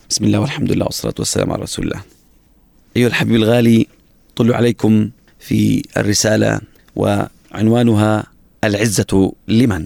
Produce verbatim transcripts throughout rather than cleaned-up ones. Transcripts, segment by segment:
بسم الله والحمد لله والصلاة والسلام على رسول الله. أيها الحبيب الغالي، طل عليكم في الرسالة وعنوانها العزة لمن؟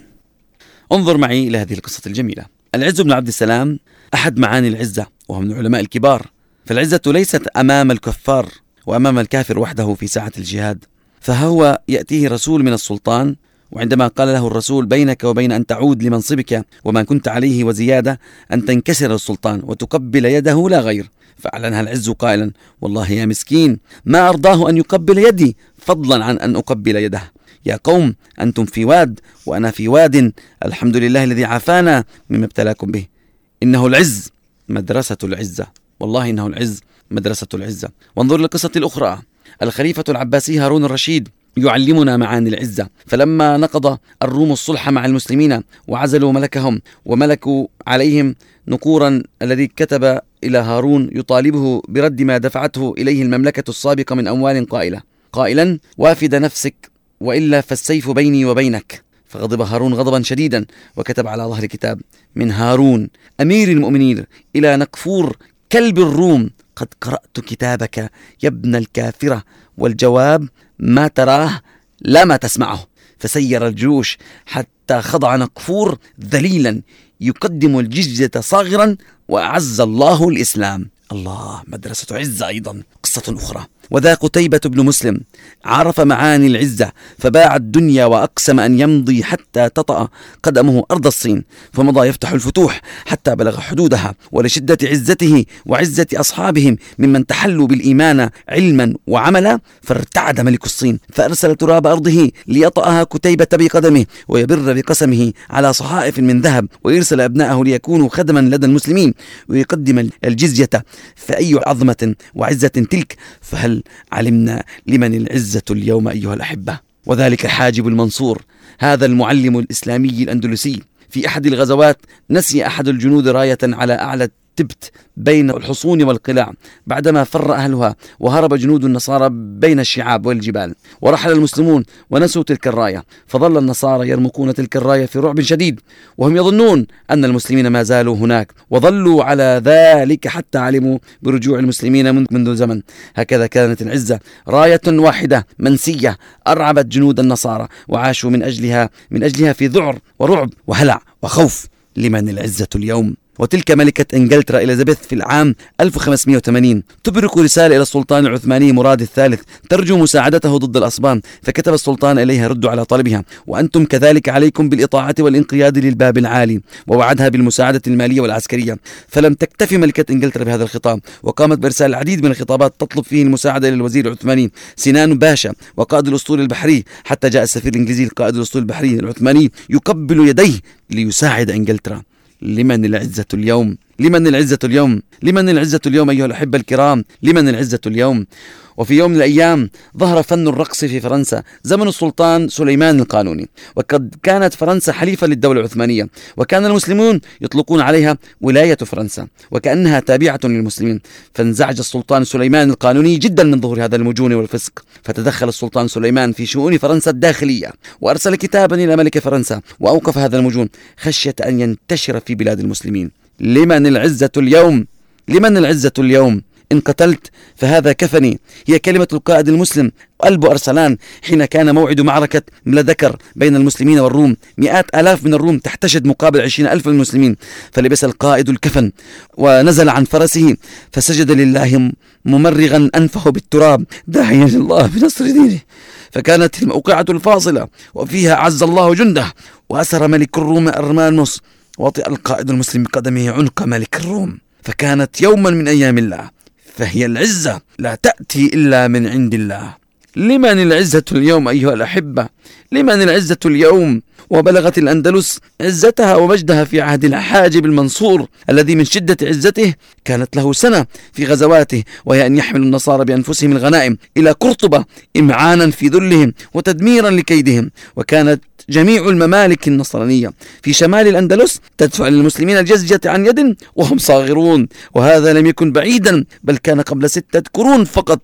انظر معي إلى هذه القصة الجميلة. العز بن عبد السلام أحد معاني العزة، وهو من العلماء الكبار. فالعزة ليست أمام الكفار وأمام الكافر وحده في ساعة الجهاد، فهو يأتيه رسول من السلطان، وعندما قال له الرسول: بينك وبين أن تعود لمنصبك وما كنت عليه وزيادة أن تنكسر السلطان وتقبل يده لا غير، فأعلنها العز قائلا: والله يا مسكين ما أرضاه أن يقبل يدي فضلا عن أن أقبل يده. يا قوم أنتم في واد وأنا في واد، الحمد لله الذي عافانا مما ابتلاكم به. إنه العز مدرسة العزة، والله إنه العز مدرسة العزة. وانظر للقصة الأخرى. الخليفة العباسي هارون الرشيد يعلمنا معاني العزة. فلما نقض الروم الصلح مع المسلمين وعزلوا ملكهم وملكوا عليهم نقورا الذي كتب إلى هارون يطالبه برد ما دفعته إليه المملكة السابقة من أموال قائلة قائلا: وافد نفسك وإلا فالسيف بيني وبينك. فغضب هارون غضبا شديدا وكتب على ظهر كتاب: من هارون أمير المؤمنين إلى نقفور كلب الروم: قد قرأت كتابك يا ابن الكافرة، والجواب ما تراه لا ما تسمعه. فسير الجيوش حتى خضع نقفور ذليلا يقدم الجزية صاغرا، وأعز الله الإسلام. الله، مدرسة عزة أيضا. قصة أخرى. وذا قتيبة بن مسلم عرف معاني العزة فباع الدنيا وأقسم أن يمضي حتى تطأ قدمه أرض الصين، فمضى يفتح الفتوح حتى بلغ حدودها، ولشدة عزته وعزة أصحابهم ممن تحلوا بالإيمان علما وعملا فارتعد ملك الصين، فأرسل تراب أرضه ليطأها قتيبة بقدمه ويبر بقسمه على صحائف من ذهب، ويرسل أبنائه ليكونوا خدما لدى المسلمين ويقدم الجزية. فأي عظمة وعزة تلك! فهل علمنا لمن العزة اليوم أيها الأحبة؟ وذلك حاجب المنصور، هذا المعلم الإسلامي الأندلسي. في أحد الغزوات نسي أحد الجنود راية على أعلى تبت بين الحصون والقلاع بعدما فر أهلها، وهرب جنود النصارى بين الشعاب والجبال، ورحل المسلمون ونسوا تلك الراية، فظل النصارى يرمقون تلك الراية في رعب شديد وهم يظنون أن المسلمين ما زالوا هناك، وظلوا على ذلك حتى علموا برجوع المسلمين منذ زمن. هكذا كانت العزة، راية واحدة منسية أرعبت جنود النصارى، وعاشوا من أجلها من أجلها في ذعر ورعب وهلع وخوف. لمن العزة اليوم؟ وتلك ملكة إنجلترا إليزابيث في العام ألف وخمسمائة وثمانين تبرق رسالة إلى السلطان العثماني مراد الثالث ترجو مساعدته ضد الأصبان، فكتب السلطان إليها: ردوا على طلبها، وأنتم كذلك عليكم بالإطاعة والانقياد للباب العالي، ووعدها بالمساعدة المالية والعسكرية. فلم تكتفي ملكة إنجلترا بهذا الخطاب، وقامت بإرسال العديد من الخطابات تطلب فيه المساعدة للوزير العثماني سنان باشا وقائد الأسطول البحري، حتى جاء السفير الإنجليزي القائد الأسطول البحري العثماني يقبل يديه ليساعد إنجلترا. لمن العزة اليوم؟ لمن العزة اليوم؟ لمن العزة اليوم أيها الأحبة الكرام؟ لمن العزة اليوم؟ وفي يوم من الأيام ظهر فن الرقص في فرنسا زمن السلطان سليمان القانوني، وقد كانت فرنسا حليفة للدولة العثمانية، وكان المسلمون يطلقون عليها ولاية فرنسا وكأنها تابعة للمسلمين. فانزعج السلطان سليمان القانوني جدا من ظهور هذا المجون والفسق، فتدخل السلطان سليمان في شؤون فرنسا الداخلية، وأرسل كتابا إلى ملك فرنسا وأوقف هذا المجون خشية أن ينتشر في بلاد المسلمين. لمن العزة اليوم؟ لمن العزة اليوم؟ إن قتلت فهذا كفني، هي كلمة القائد المسلم قلب أرسلان حين كان موعد معركة ملذكر بين المسلمين والروم. مئات آلاف من الروم تحتشد مقابل عشرين ألف من المسلمين، فلبس القائد الكفن ونزل عن فرسه فسجد لله ممرغا أنفه بالتراب داعيا الله بنصر دينه. فكانت الموقعة الفاصلة وفيها عز الله جنده، وأسر ملك الروم أرمانوس، وطئ القائد المسلم بقدمه عنق ملك الروم. فكانت يوما من أيام الله، فهي العزة لا تأتي إلا من عند الله. لمن العزة اليوم أيها الأحبة؟ لمن العزة اليوم؟ وبلغت الأندلس عزتها ومجدها في عهد الحاجب المنصور الذي من شدة عزته كانت له سنة في غزواته، وهي أن يحمل النصارى بأنفسهم الغنائم إلى قرطبة إمعانا في ذلهم وتدميرا لكيدهم. وكانت جميع الممالك النصرانية في شمال الأندلس تدفع للمسلمين الجزية عن يد وهم صاغرون، وهذا لم يكن بعيدا، بل كان قبل ستة قرون فقط.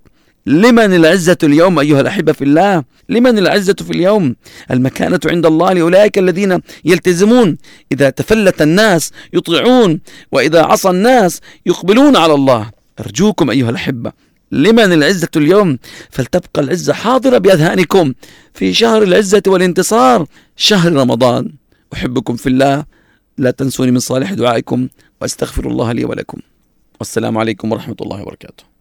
لمن العزة اليوم أيها الأحبة في الله؟ لمن العزة في اليوم؟ المكانة عند الله لأولئك الذين يلتزمون، إذا تفلت الناس يطيعون، وإذا عصى الناس يقبلون على الله. أرجوكم أيها الأحبة، لمن العزة اليوم؟ فلتبقى العزة حاضرة بأذهانكم في شهر العزة والانتصار، شهر رمضان. أحبكم في الله، لا تنسوني من صالح دعائكم، وأستغفر الله لي ولكم. والسلام عليكم ورحمة الله وبركاته.